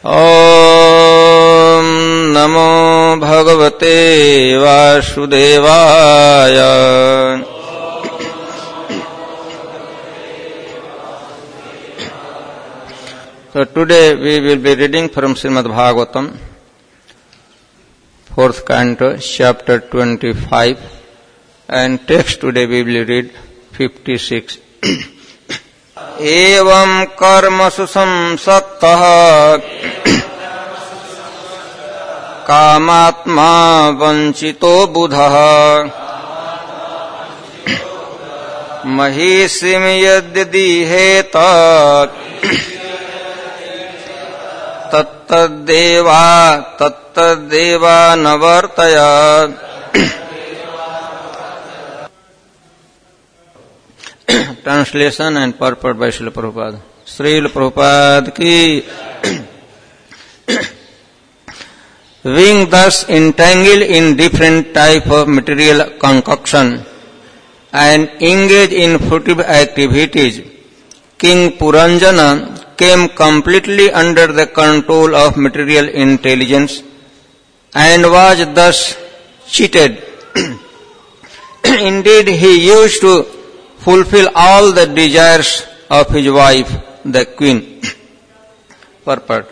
ॐ नमो भगवते वासुदेवाय। So today we will be reading from Srimad Bhagavatam, 4th canto, chapter 25, and text today we will read 56. एवं कर्मसु संसक्तः कामात्मा वंचितो बुधः महीषिं यद्यदीहेत तत्तद्देवा न वर्तयात्। Translation and purport by Srila Prabhupada. Srila Prabhupada ki being thus entangled in different type of material concoction and engaged in fruitive activities, King Puranjana came completely under the control of material intelligence and was thus cheated. Indeed, he used to fulfill all the desires of his wife, the queen. Purport.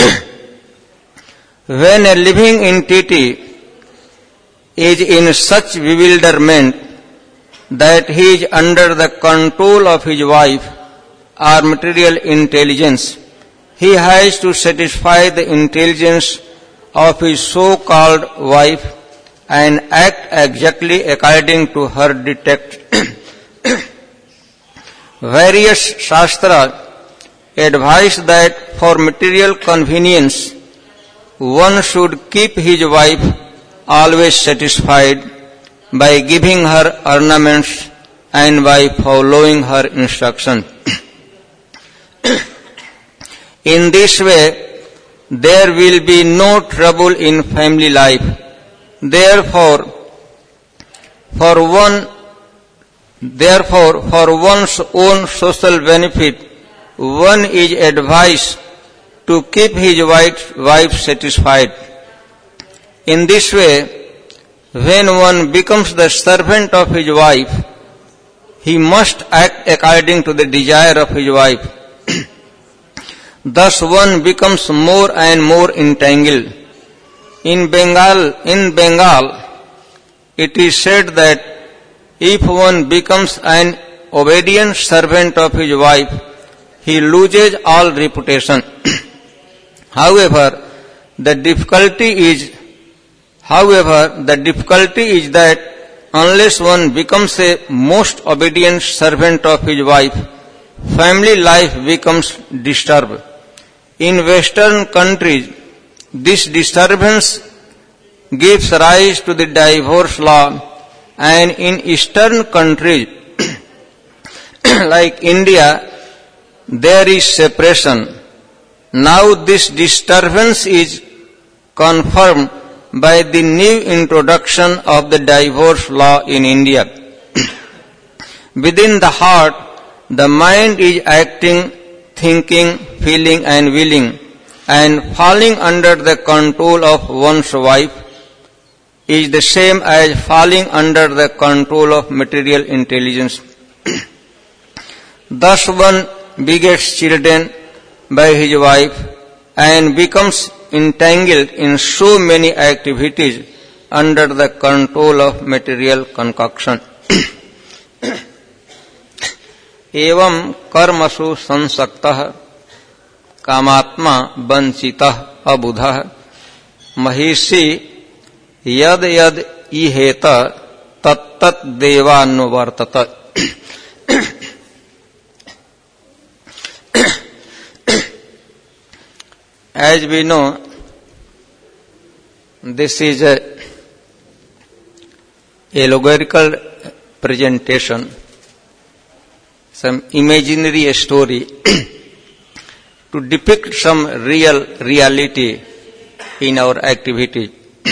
When a living entity is in such bewilderment that he is under the control of his wife or material intelligence, he has to satisfy the intelligence of his so-called wife and act exactly according to her dictates. Various Shastras advise that for material convenience, one should keep his wife always satisfied by giving her ornaments and by following her instructions. In this way, there will be no trouble in family life. Therefore, for one's own social benefit, one is advised to keep his wife satisfied. In this way, when one becomes the servant of his wife, he must act according to the desire of his wife. Thus one becomes more and more entangled. In Bengal, it is said that if one becomes an obedient servant of his wife, he loses all reputation. However, the difficulty is that unless one becomes a most obedient servant of his wife, family life becomes disturbed. In Western countries, this disturbance gives rise to the divorce law, and in Eastern countries like India, there is separation. Now this disturbance is confirmed by the new introduction of the divorce law in India. Within the heart, the mind is acting, thinking, feeling and willing, and falling under the control of one's wife is the same as falling under the control of material intelligence. Thus one begets children by his wife and becomes entangled in so many activities under the control of material concoction. एवं कर्मसु संसक्तः कामात्मा वंचितः अबुधः महिषी यद यद इहेत तत्तत् देवानुवर्तत. As we know, this is a allegorical presentation, some imaginary story to depict some reality in our activity.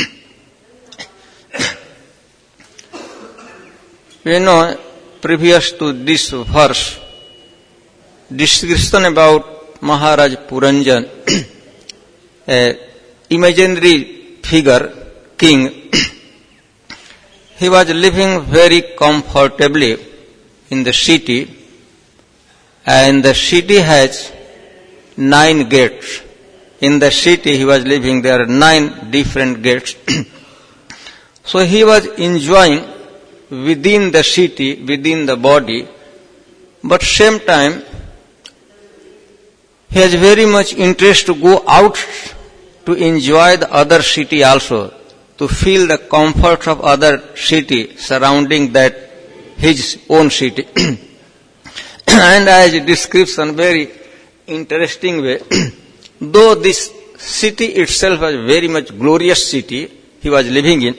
We know, previous to this verse, description about Maharaj Puranjan a imaginary figure, king. He was living very comfortably in the city, and the city has 9 gates. In the city he was living, there are 9 different gates. So he was enjoying within the city, within the body, but same time he has very much interest to go out to enjoy the other city also, to feel the comfort of other city surrounding that his own city. And as a description, very interesting way, though this city itself was very much glorious city he was living in.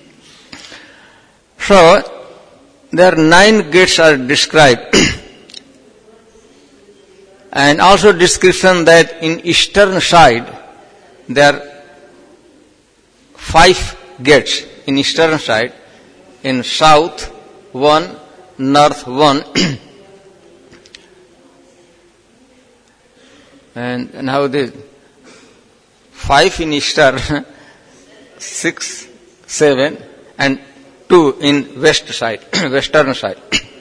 So there are 9 gates are described, and also description that in eastern side there are 5 gates in eastern side, in south 1, north 1, and now the 5 in eastern, 6, 7, and 2 in west side, western side.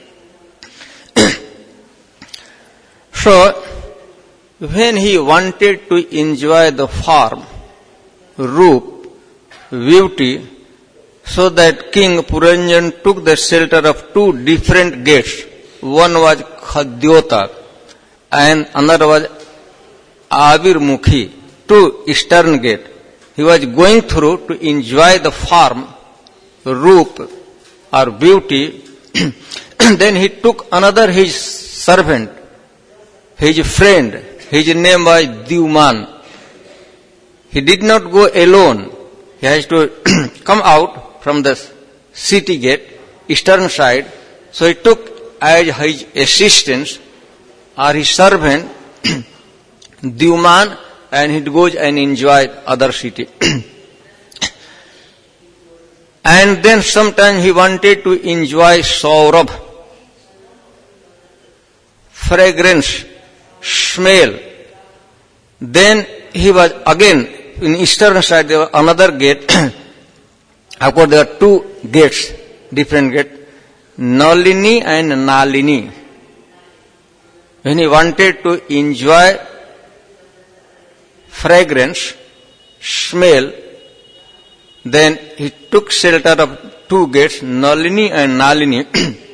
So, when he wanted to enjoy the form, roop, beauty, so that King Puranjan took the shelter of 2 different gates. One was Khadyota and another was Avirmukhi, 2 eastern gate. He was going through to enjoy the form, roop or beauty. Then he took another his servant, his friend. His name was Dyuman. He did not go alone. He has to come out from the city gate, eastern side. So he took as his assistant or his servant Dyuman, and he goes and enjoys other city. And then sometime he wanted to enjoy Saurabh, fragrance, smell. Then he was again in eastern side, there was another gate. Of course, there are 2 gates, different gates, Nalini and Nalini. When he wanted to enjoy fragrance, smell, then he took shelter of 2 gates, Nalini and Nalini,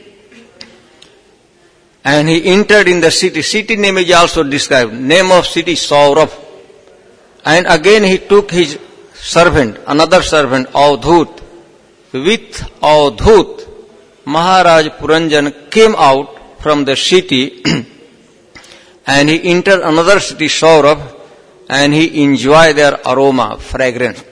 and he entered in the city. City name is also described. Name of city, Saurabh. And again he took his servant, another servant, Avdhut. With Avdhut, Maharaj Puranjan came out from the city and he entered another city, Saurabh, and he enjoyed their aroma, fragrance.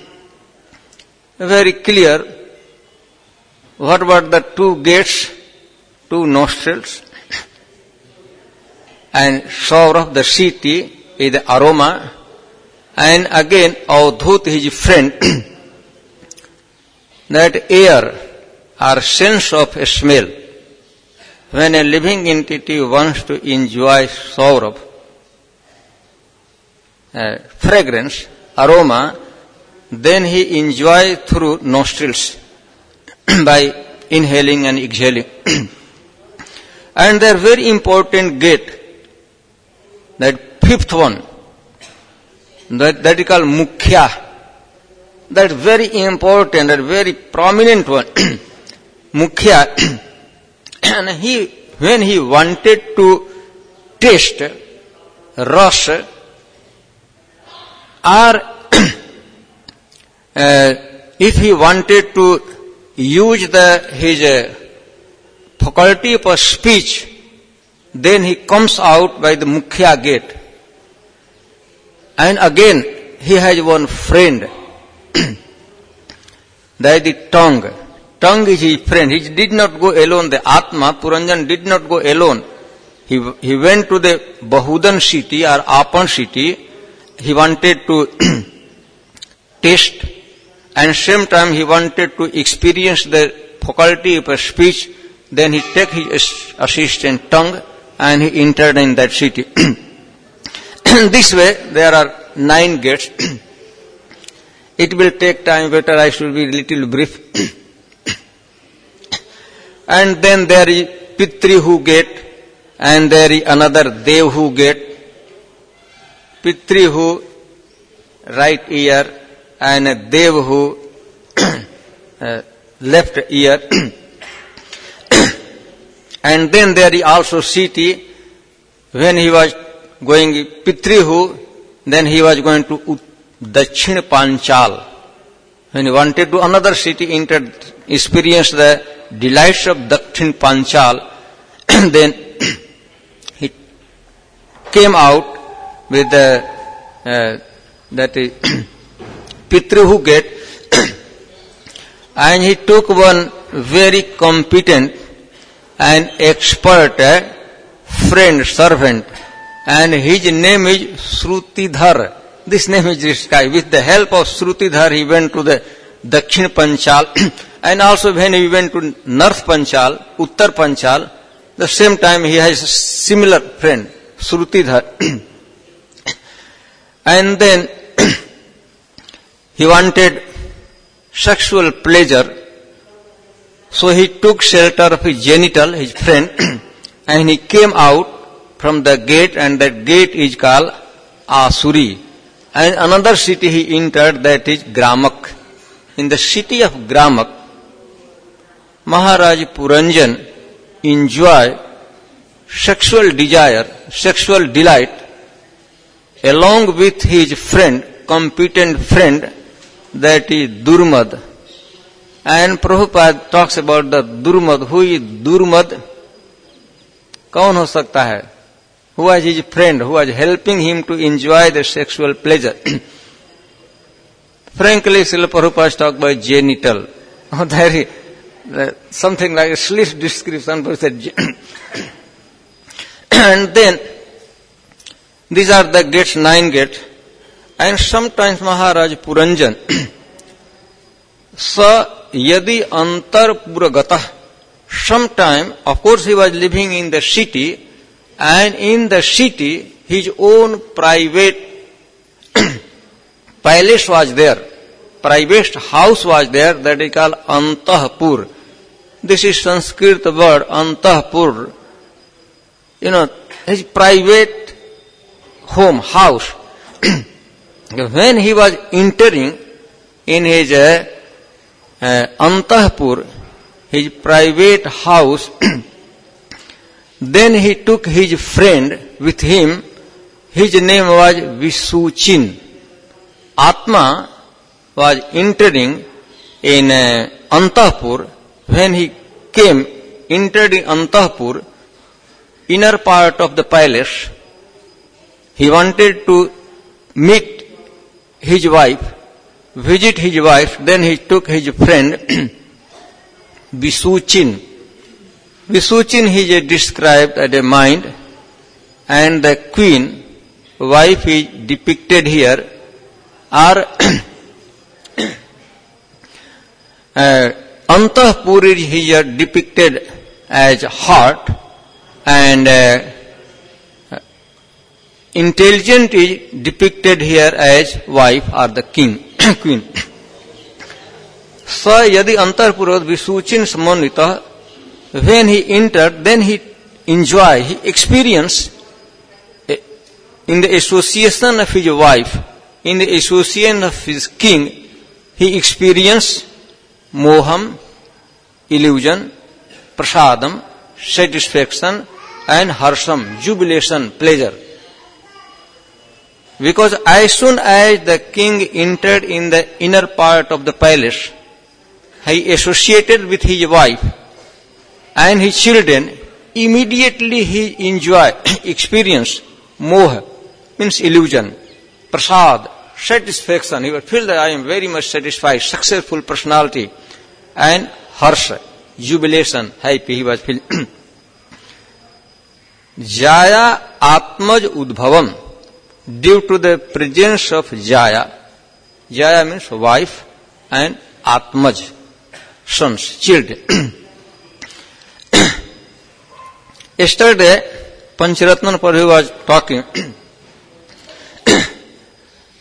Very clear. What were the 2 gates, 2 nostrils? And Saurabh, the city, is the aroma. And again, Avdhut, his friend, that air or sense of smell. When a living entity wants to enjoy Saurabh, fragrance, aroma, then he enjoys through nostrils by inhaling and exhaling. And there are very important gate, that 5th one, that is called Mukhya. That is very important, that very prominent one. Mukhya. And when he wanted to taste ras, or if he wanted to use his faculty of speech, then he comes out by the Mukhya gate. And again, he has one friend, that is the tongue. Tongue is his friend. He did not go alone. The Atma, Puranjan, did not go alone. He went to the Bahudan city or Apan city. He wanted to taste, and same time he wanted to experience the faculty of speech. Then he took his assistant tongue and he entered in that city. This way, there are 9 gates. It will take time, better I should be little brief. And then there is Pitrihu gate, and there is another Devhu gate. Pitrihu, right ear, and Devhu, left ear. And then there is also city. When he was going Pitrihu, then he was going to Dakshin Panchal. When he wanted to another city, entered, experienced the delights of Dakshin Panchal, then he came out with that Pitrihu gate, and he took one very competent and expert friend, servant, and his name is Shrutidhar. This name is described. With the help of Shrutidhar, he went to the Dakshin Panchal, and also when he went to North Panchal, Uttar Panchal, the same time he has a similar friend, Shrutidhar. And then he wanted sexual pleasure, so he took shelter of his genital, his friend, and he came out from the gate, and that gate is called Asuri. And another city he entered, that is Gramak. In the city of Gramak, Maharaj Puranjan enjoyed sexual desire, sexual delight, along with his friend, competent friend, that is Durmad. And Prabhupada talks about the Durmad. Who is Durmad? कौन हो सकता है? Who was his friend, who was helping him to enjoy the sexual pleasure? Frankly, Srila Prabhupada talked about genital. There is something like a slight description, but said. And then, these are the gates, 9 gates. And sometimes Maharaj Puranjan, sa yadi antar puragatah, sometime, of course he was living in the city, and in the city, his own private palace was there, private house was there, that is called Antahpur. This is Sanskrit word, Antahpur. His private home, house. When he was entering in his Antahpur, his private house, then he took his friend with him. His name was Visuchin. Atma was entering in Antahpur. When he entered in Antahpur, inner part of the palace, he wanted to meet his wife, visit his wife. Then he took his friend Visuchin. Visuchin is described as a mind, and the queen, wife is depicted here, are Antahpur is here depicted as heart, and intelligent is depicted here as wife or the king, queen. Sa yadi antarpurad Visuchin samanvitah, when he entered, then he enjoyed, he experienced in the association of his wife, in the association of his king, he experienced moham, illusion, prasadam, satisfaction, and harsham, jubilation, pleasure. Because as soon as the king entered in the inner part of the palace, he associated with his wife and his children. Immediately he enjoyed, experienced moha, means illusion, prasad, satisfaction. He would feel that I am very much satisfied, successful personality, and harsha, jubilation, happy he was feeling. Jaya Atmaj Udbhavam, due to the presence of Jaya. Jaya means wife, and Atmaj, sons, children. Yesterday, Pancharatnan Prabhu was talking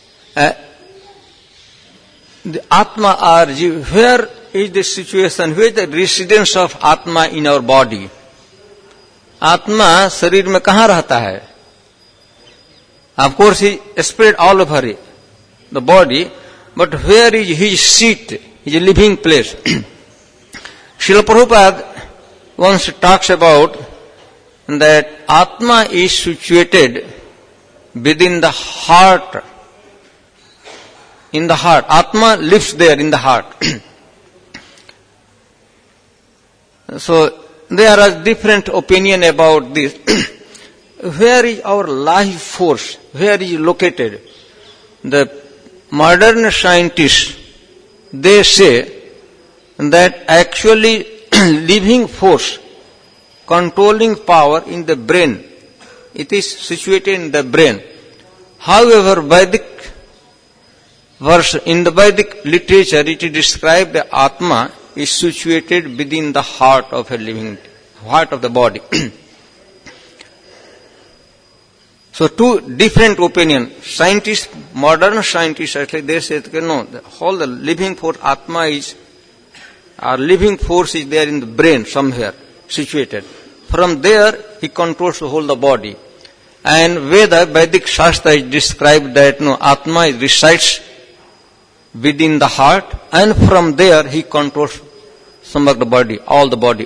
the Atma or Jiva, where is the situation, where is the residence of Atma in our body? Atma शरीर में कहाँ रहता है? Of course, he is spread all over the body, but where is his seat, his living place? Srila Prabhupada once talks about that Atma is situated within the heart. In the heart. Atma lives there in the heart. So, there are different opinion about this. Where is our life force? Where is it located? The modern scientists, they say that actually living force, controlling power in the brain, it is situated in the brain. However, in the Vedic literature, it is described that Atma is situated within the heart of a living, heart of the body. So two different opinions. Scientists, modern scientists, actually they say that no, the whole the living force, Atma is, our living force is there in the brain somewhere, situated. From there, he controls the whole the body. And Vedic Shastra is described that no, Atma resides within the heart, and from there he controls some of the body, all the body.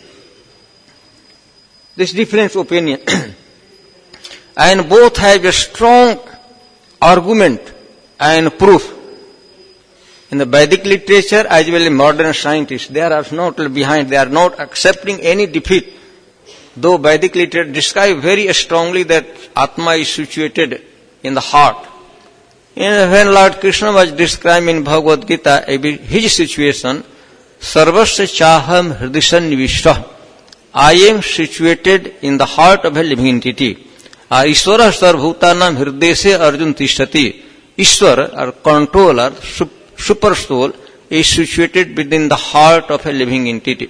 This different opinion. And both have a strong argument and proof. In the Vedic literature as well as modern scientists, they are not behind, they are not accepting any defeat. Though Vedic literature describe very strongly that Atma is situated in the heart. And when Lord Krishna was describing in Bhagavad Gita his situation, Sarvasya Chaham Hridayan Nivishta, I am situated in the heart of a living entity. Ishvara Sarvbhutanam Hrideshe Arjun Tishtati. Ishvara, or controller, super soul, is situated within the heart of a living entity.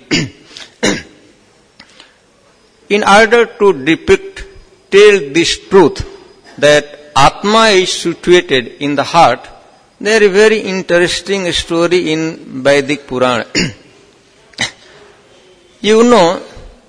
In order to tell this truth that Atma is situated in the heart, there is a very interesting story in Vedic Purana. You know,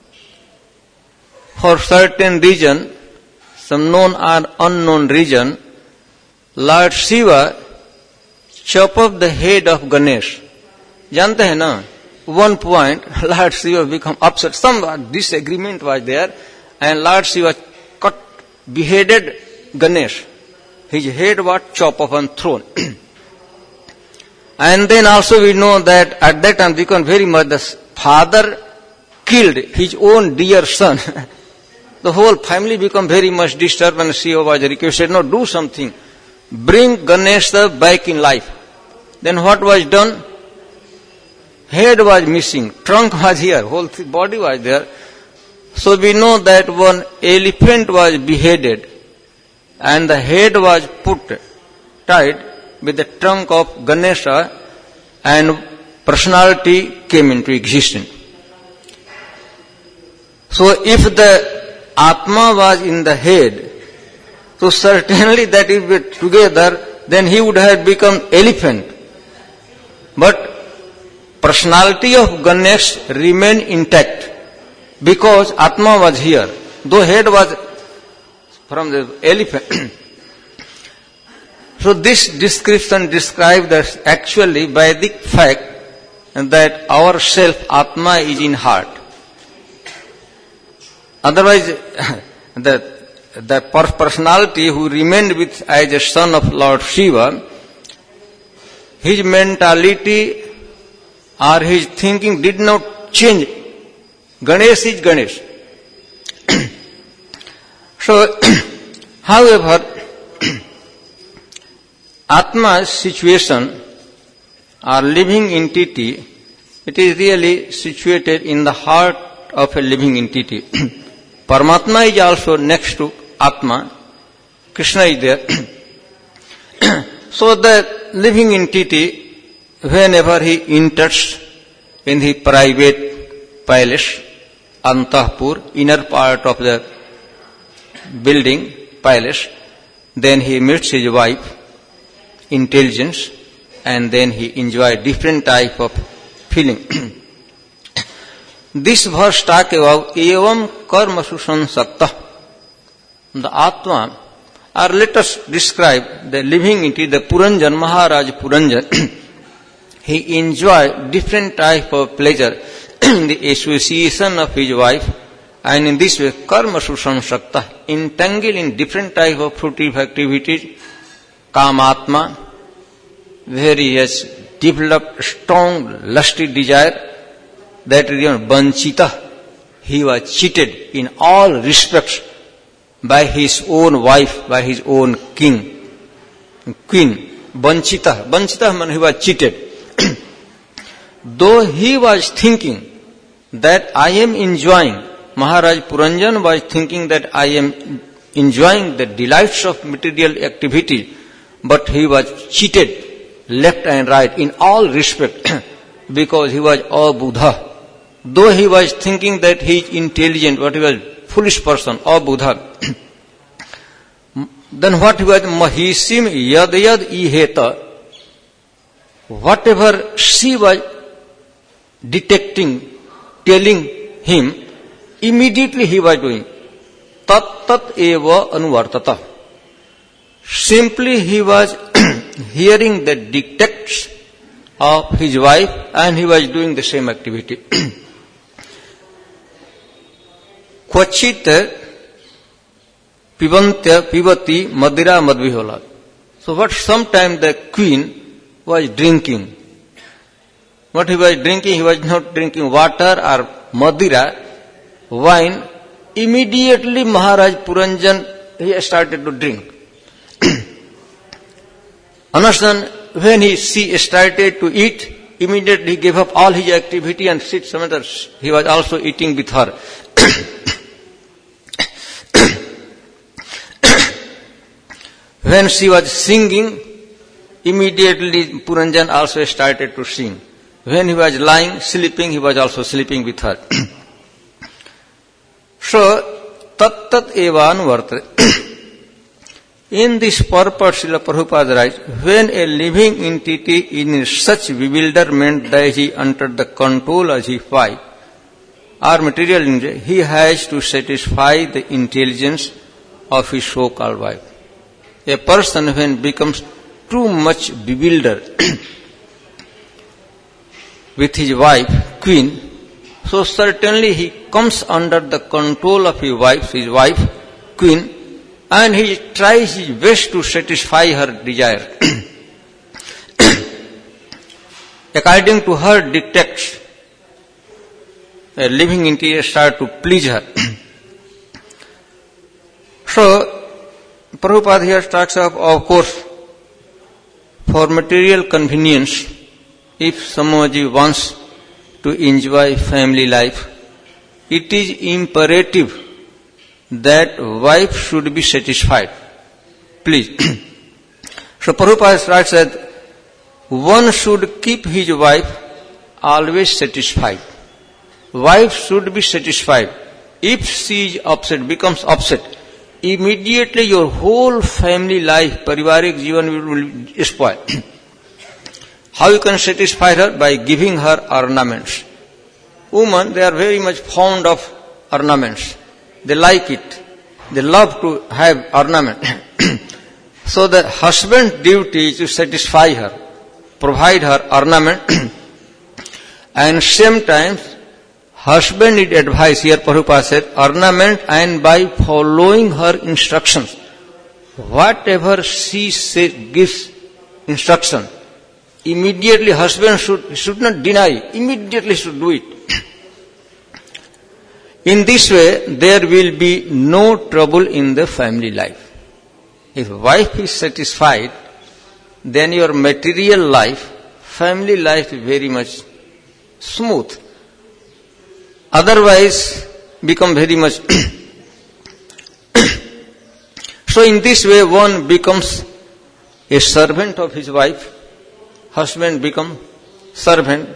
for certain region, some known or unknown region, Lord Shiva chop off the head of Ganesh. जानते हैं ना? One point, Lord Shiva become upset. Some disagreement was there, and Lord Shiva beheaded Ganesh. His head was chopped off and thrown. And then also we know that at that time, because very much the father killed his own dear son. The whole family become very much disturbed, and Shiva was requested, no, do something. Bring Ganesh back in life. Then what was done? Head was missing, trunk was here, whole body was there. So we know that one elephant was beheaded and the head was tied with the trunk of Ganesha, and personality came into existence. So if the Atma was in the head, so certainly that if we together, then he would have become elephant. But personality of Ganesh remained intact because Atma was here, though head was from the elephant. So this description describes that actually Vedic fact that our self Atma is in heart. Otherwise, the personality who remained with as a son of Lord Shiva, his mentality or his thinking did not change. Ganesh is Ganesh. So, however, Atma's situation or living entity, it is really situated in the heart of a living entity. Paramatma is also next to Atma. Krishna is there. So the living entity, whenever he enters in the private palace, Antahpur, inner part of the building, palace, then he meets his wife, intelligence, and then he enjoy different type of feeling. This verse talk about evam karma susansakta. The Atma, or let us describe the living entity, the Puranjan, Maharaj Puranjan. He enjoy different type of pleasure in the association of his wife, and in this way karma susansakta, entangled in different type of fruitive activities. Kamatma, where he has developed strong lusty desire, that is vanchita. He was cheated in all respects by his own wife, by his own queen. Vanchita means he was cheated. Though he was thinking that I am enjoying, Maharaj Puranjan was thinking that I am enjoying the delights of material activity, but he was cheated left and right in all respect because he was a Buddha. Though he was thinking that he is intelligent, but he was foolish person, a Buddha. Then what he was? Mahisim yad yad iheta. Whatever she was detecting, telling him, immediately he was doing. Tat tat eva anuvartata. Simply he was hearing the dictates of his wife and he was doing the same activity. Kvachit pivati madira madvihola. So what sometime the queen was drinking. What he was drinking? He was not drinking water or madira, wine. Immediately Maharaj Puranjan, he started to drink. Understand? When she started to eat, immediately he gave up all his activity and sit somewhere. He was also eating with her. When she was singing, immediately Puranjan also started to sing. When he was lying, sleeping, he was also sleeping with her. So, tat tat evan vartate. In this purport, Srila Prabhupada writes, when a living entity is in such bewilderment that he under the control of his wife or material entity, he has to satisfy the intelligence of his so-called wife. A person when becomes too much bewildered with his wife, queen, so certainly he comes under the control of his wife, queen, and he tries his best to satisfy her desire. According to her dictates, a living entity starts to please her. So, Prabhupada here talks of course, for material convenience, if somebody wants to enjoy family life, it is imperative that wife should be satisfied. Please. So Prabhupada writes that one should keep his wife always satisfied. Wife should be satisfied. If she is upset, becomes upset, immediately your whole family life, parivarik jivan will spoil. How you can satisfy her? By giving her ornaments. Women, they are very much fond of ornaments. They like it. They love to have ornament. So the husband's duty is to satisfy her, provide her ornament, and same time, husband need advice. Here Prabhupada said, ornament and by following her instructions. Whatever she gives instruction, immediately husband should not deny, immediately should do it. In this way, there will be no trouble in the family life. If wife is satisfied, then your material life, family life is very much smooth. Otherwise, become very much. So in this way, one becomes a servant of his wife, husband become servant,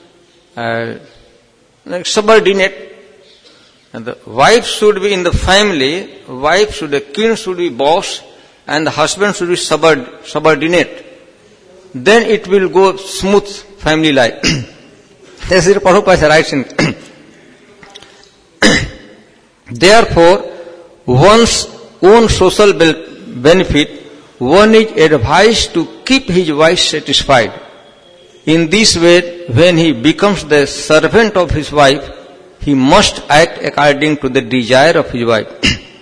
like subordinate. And the wife should be in the family, the king should be boss, and the husband should be subordinate. then it will go smooth family life. This is Prabhupada writes in. Therefore, one's own social benefit, one is advised to keep his wife satisfied. In this way, when he becomes the servant of his wife, he must act according to the desire of his wife.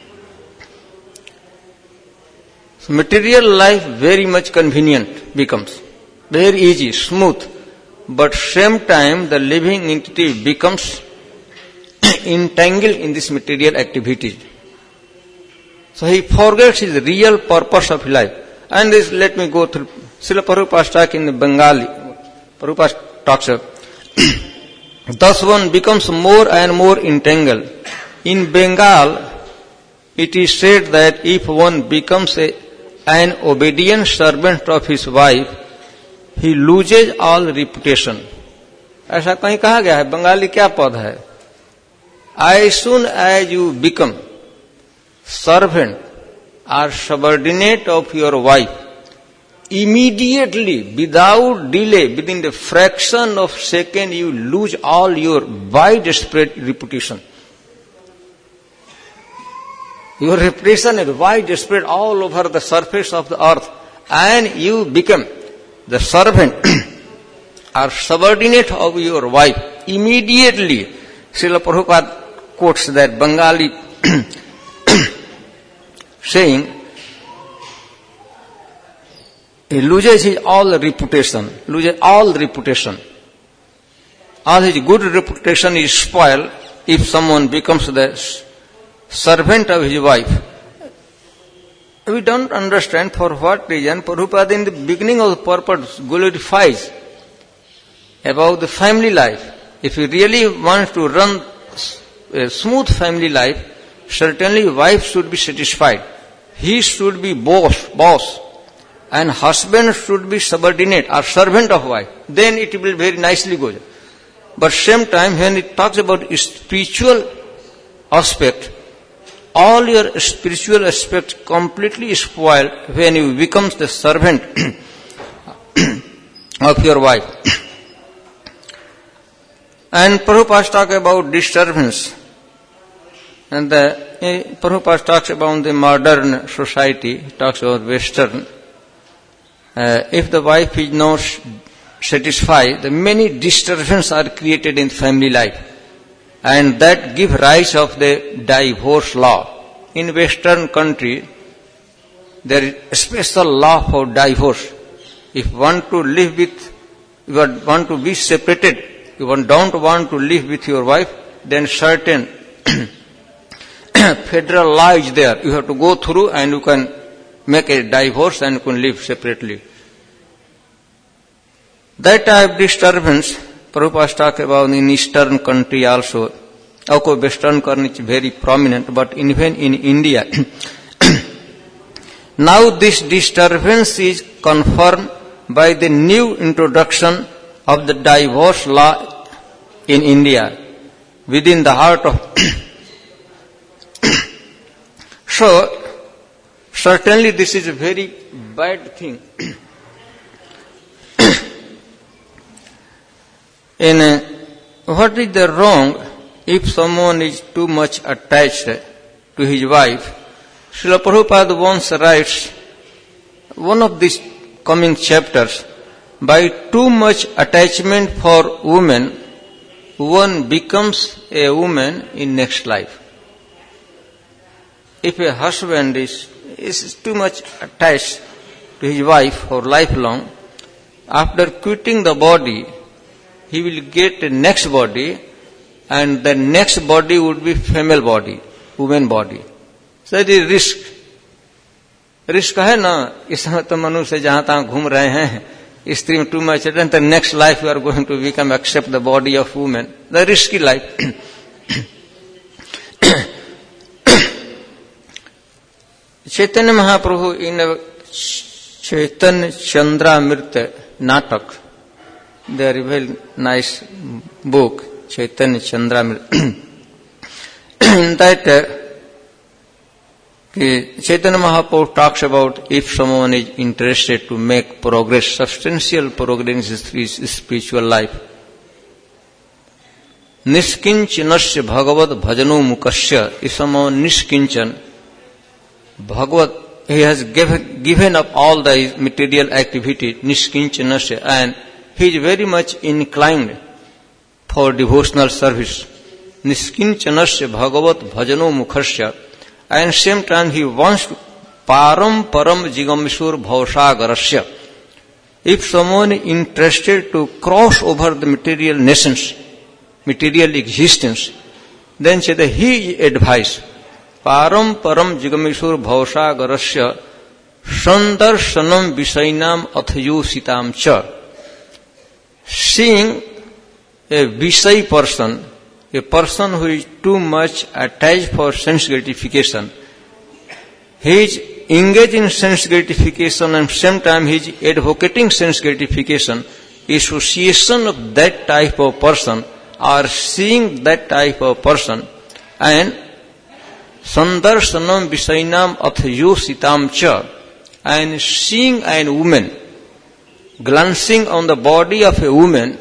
So material life very much convenient becomes, very easy, smooth, but same time the living entity becomes entangled in this material activities. So he forgets his real purpose of life. And this, let me go through. Srila Prabhupada talk in the Bengali. Prabhupada talks of. Thus one becomes more and more entangled. In Bengal, it is said that if one becomes an obedient servant of his wife, he loses all reputation. ऐसा कहीं कहा गया है, बंगाली क्या पद है? As soon as you become servant or subordinate of your wife, immediately, without delay, within the fraction of second, you lose all your widespread reputation. Your reputation is widespread all over the surface of the earth, and you become the servant or subordinate of your wife. Immediately, Srila Prabhupada quotes that Bengali saying, he loses his all reputation, all his good reputation is spoiled if someone becomes the servant of his wife. We don't understand for what reason Prabhupada in the beginning of the purpose glorifies about the family life. If he really wants to run a smooth family life, certainly wife should be satisfied. He should be boss, and husband should be subordinate or servant of wife. Then it will very nicely go. But same time, when it talks about spiritual aspect, all your spiritual aspects completely spoiled when you become the servant of your wife. And Prabhupada talks about disturbance. And Prabhupada talks about the modern society, talks about Western. If the wife is not satisfied, the many disturbances are created in family life. And that give rise of the divorce law. In Western country, there is a special law for divorce. If you want to live with, you want to be separated, you don't want to live with your wife, then certain federal law is there. You have to go through and you can make a divorce and you can live separately. That type of disturbance, Prabhupada talk about in Eastern country also. Of course, Western country is very prominent, but even in India, now this disturbance is confirmed by the new introduction of the divorce law in India within the heart of. So, certainly this is a very bad thing. And what is the wrong if someone is too much attached to his wife? Srila Prabhupada once writes, one of these coming chapters, by too much attachment for women, one becomes a woman in next life. If a husband is too much attached to his wife for lifelong, after quitting the body, he will get a next body, and the next body would be female body, woman body. So it is risk. Risk है ना, इसमें तो मनुष्य जहां तहां घूम रहे हैं, स्त्री में too much, the next life you are going to become accept the body of woman, the risky life. Chaitanya Mahaprabhu in a Chaitanya Chandramrita Natak, there is a very nice book, Chaitanya Chandramrita, in that Chaitanya Mahaprabhu talks about if someone is interested to make progress, substantial progress in his spiritual life, Nishkinchanasya Bhagavad Bhajano Mukasya, if someone Nishkinchan, Bhagavad, he has given up all the material activity, Nishkinchanasya, and he is very much inclined for devotional service. Nishkinchanasya Bhagavad Bhajano Mukasya, and same time he wants to param jigamisur bhausagarasya. If someone is interested to cross over the material nations, material existence, then say that he advised param jigamisur bhausagarasya sandarsanam visainam athayusitam cha. Seeing a visay person, a person who is too much attached for sense gratification, he is engaged in sense gratification and same time he is advocating sense gratification. Association of that type of person or seeing that type of person and sandarsanam visainam athayusitam cha, and seeing a woman, glancing on the body of a woman,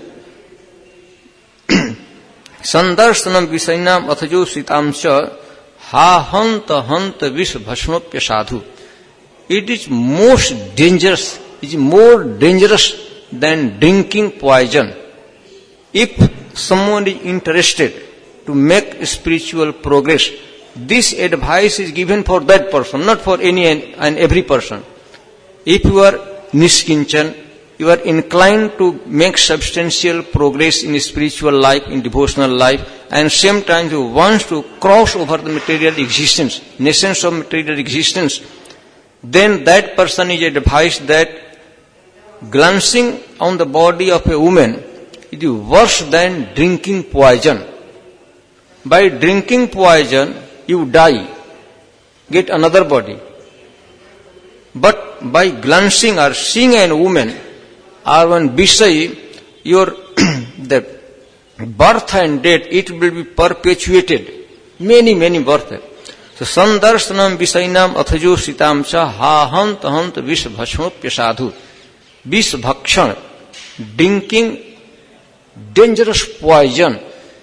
Sandarsanam visainam athajo sitamcha ha hanta vish bhasmapya sadhu. It is most dangerous, it is more dangerous than drinking poison. If someone is interested to make spiritual progress, this advice is given for that person, not for any and every person. If you are nishkinchan, you are inclined to make substantial progress in spiritual life, in devotional life, and same time you want to cross over the material existence, nations of material existence, then that person is advised that glancing on the body of a woman is worse than drinking poison. By drinking poison, you die, get another body. But by glancing or seeing a woman, or when Visay, your the birth and death, it will be perpetuated. Many births. So, sandarsanam visainam athajo sitam cha ha hant vish bhasmapya sadhu. Vish bhakshan, drinking dangerous poison.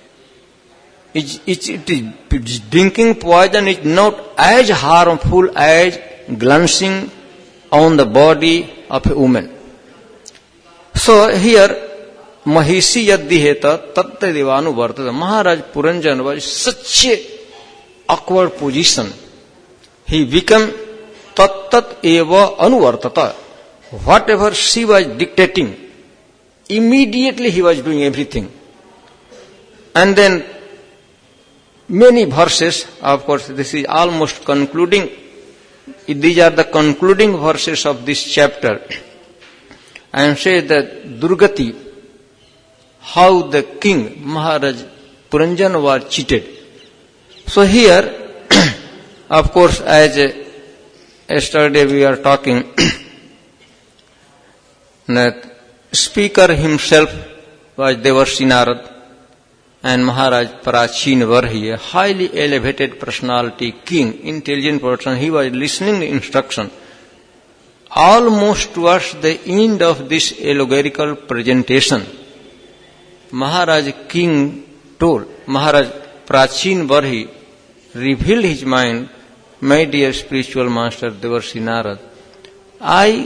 Drinking poison is not as harmful as glancing on the body of a woman. So here, Mahishi Yaddiheta Tatta Devanu Vartada. Maharaj Puranjan was such a awkward position. He became Tattat Eva Anuvartata. Whatever she was dictating, immediately he was doing everything. And then many verses, of course, this is almost concluding. These are the concluding verses of this chapter. And say that Durgati, how the king Maharaj Puranjan was cheated. So here, of course, as yesterday we are talking, that speaker himself was Devarshi Narad and Maharaj Prachin Varhi, a highly elevated personality, king, intelligent person. He was listening to instruction. Almost towards the end of this allegorical presentation, Maharaj King told, Maharaj Prachin Varhi revealed his mind, my dear spiritual master Devarshi Narad, I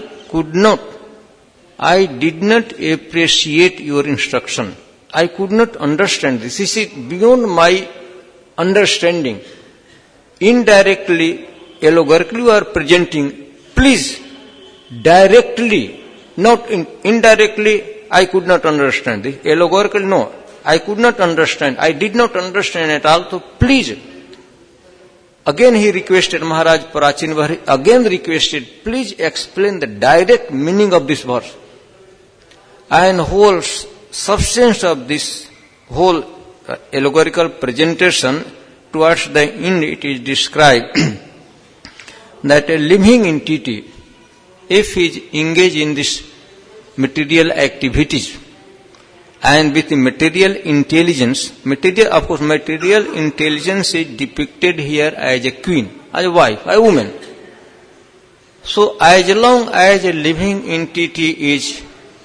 did not appreciate your instruction. I could not understand this. This is beyond my understanding. Indirectly, allegorically you are presenting, please, directly, not indirectly, I could not understand. This allegorically, no, I could not understand. I did not understand at all. So please, again he requested, Maharaj Prachin Varhi again requested, please explain the direct meaning of this verse. And whole substance of this whole allegorical presentation, towards the end it is described that a living entity, if he is engaged in this material activities and with material intelligence, material intelligence is depicted here as a queen as a wife, a woman. So as long as a living entity is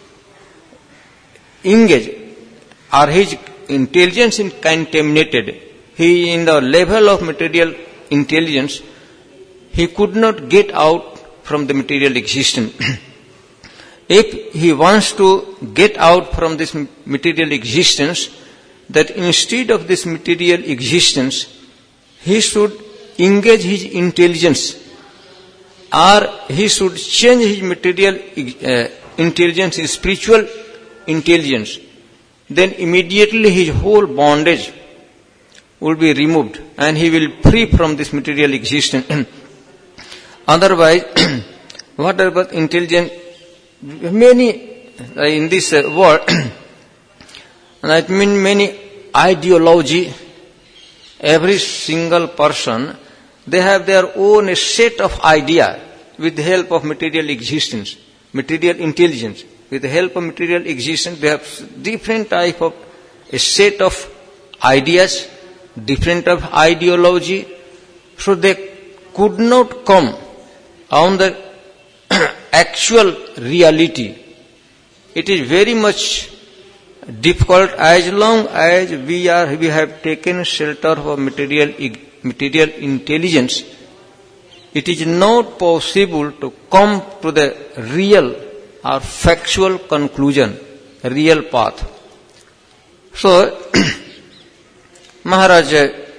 engaged or his intelligence is contaminated, he in the level of material intelligence, he could not get out from the material existence. If he wants to get out from this material existence, that instead of this material existence, he should engage his intelligence, or he should change his material intelligence in spiritual intelligence. Then immediately his whole bondage will be removed and he will free from this material existence. Otherwise, whatever intelligence, many in this world, that means many ideology, every single person, they have their own set of idea with the help of material existence, material intelligence. With the help of material existence, they have different type of a set of ideas, different of ideology. So they could not come on the actual reality. It is very much difficult as long as we have taken shelter of material intelligence. It is not possible to come to the real or factual conclusion, real path. So, Maharaj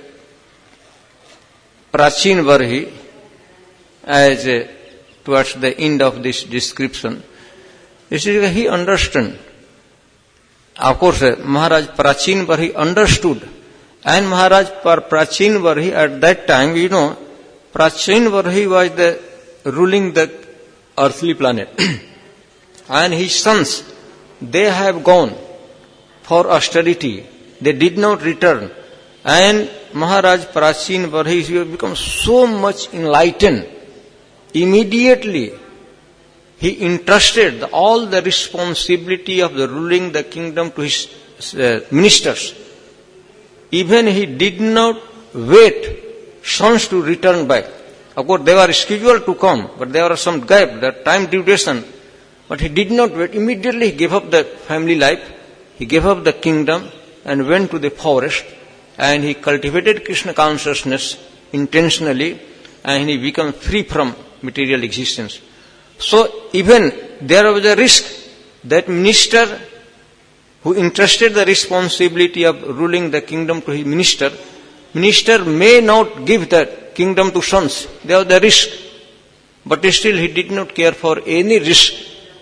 Prachin Varhi, as towards the end of this description, he understood. Of course, Maharaj Prachin Varhi understood. And Maharaj Prachin Varhi at that time, Prachin Varhi was ruling the earthly planet. And his sons, they have gone for austerity. They did not return. And Maharaj Prachin Varhi become so much enlightened. Immediately, he entrusted all the responsibility of the ruling the kingdom to his ministers. Even he did not wait sons to return back. Of course, they were scheduled to come, but there was some gap, the time duration. But he did not wait. Immediately he gave up the family life, he gave up the kingdom and went to the forest, and he cultivated Krishna consciousness intentionally, and he became free from material existence. So even there was a risk that minister who entrusted the responsibility of ruling the kingdom to his minister may not give the kingdom to sons. There was the risk. But still he did not care for any risk.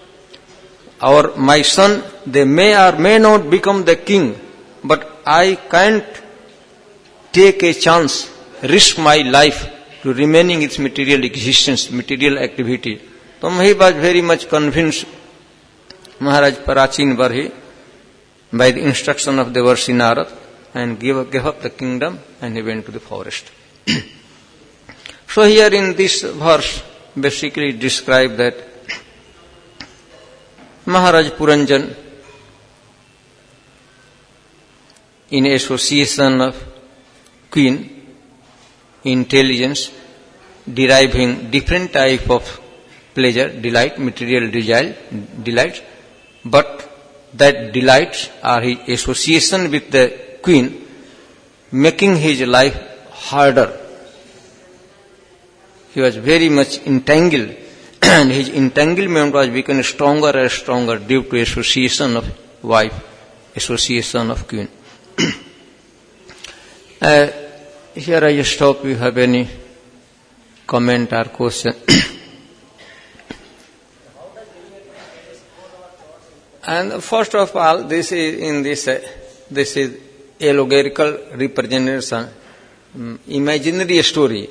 My son, they may or may not become the king, but I can't take a chance, risk my life to remaining its material existence, material activity. So he was very much convinced, Maharaj Prachin Varhi, by the instruction of Devarshi Narad, and gave up the kingdom, and he went to the forest. So here in this verse, basically describe that Maharaj Puranjan, in association of queen, intelligence, deriving different type of pleasure, delight, material delight, but that delights are his association with the queen, making his life harder. He was very much entangled, and his entanglement was becoming stronger and stronger due to association of wife, association of queen. Here I stop. You have any comment or question? And first of all, this is allegorical representation, imaginary story.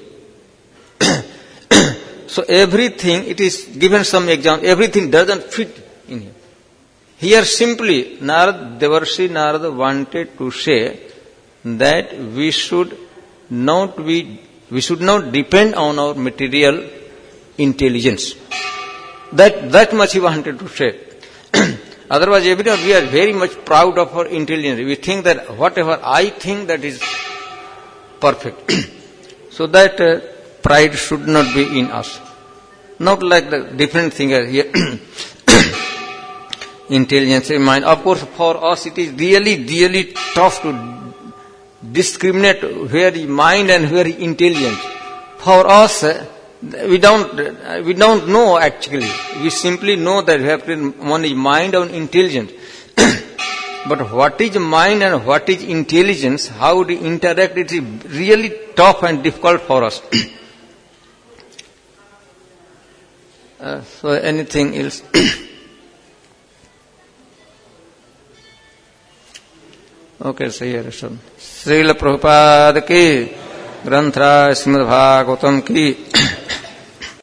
So everything, it is given some example, everything doesn't fit in here. Here simply, Devarshi Narada wanted to say that we should not depend on our material intelligence. That much he wanted to say. Otherwise, everyone, we are very much proud of our intelligence. We think that whatever I think, that is perfect. So that pride should not be in us. Not like the different thing here. Intelligence in mind. Of course, for us it is really tough to discriminate where is mind and where is intelligence. For us, we don't know actually. We simply know that we have to, one is mind and intelligence. But what is mind and what is intelligence, how to interact, it is really tough and difficult for us. So anything else? Okay, सही है ऋषभ। श्रील प्रभुपाद की ग्रंथराज श्रीमद् भागवतम की